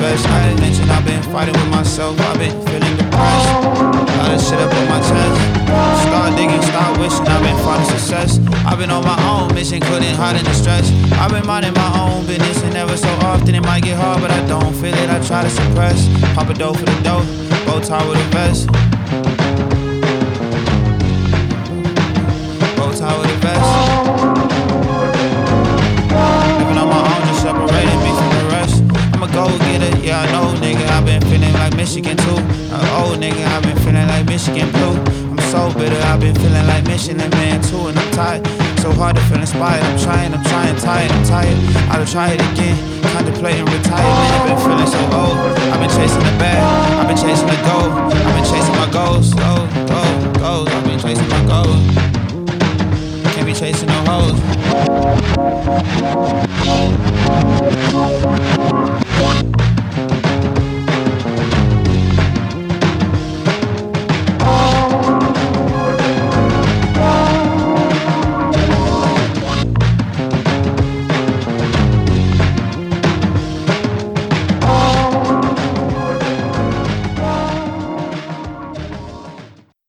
rest. Not to mention I've been fighting with myself. I've been feeling depressed. A lot of shit up on my chest. Start digging, start wishing. I've been finding success. I've been on my own mission, couldn't hide in the stress. I've been minding my own business, and ever so often it might get hard, but I don't feel it. I try to suppress. Pop a dough for the dough, bow tie with a vest. Bow tie with a vest. Living on my own, just separating me from the rest. I'm a go-getter, yeah, I know, nigga. I've been feeling like Michigan too. An old nigga, I've been feeling like Michigan blue. I'm so bitter, I've been feeling like Michelin Man too. And I'm tired, so hard to feel inspired. I'm trying, tired. I'll try it again, contemplating retirement. I've been feeling so old. I've been chasing the bag, I've been chasing the gold. I've been chasing my goals, goals. I've been chasing my goals. Can't be chasing no hoes.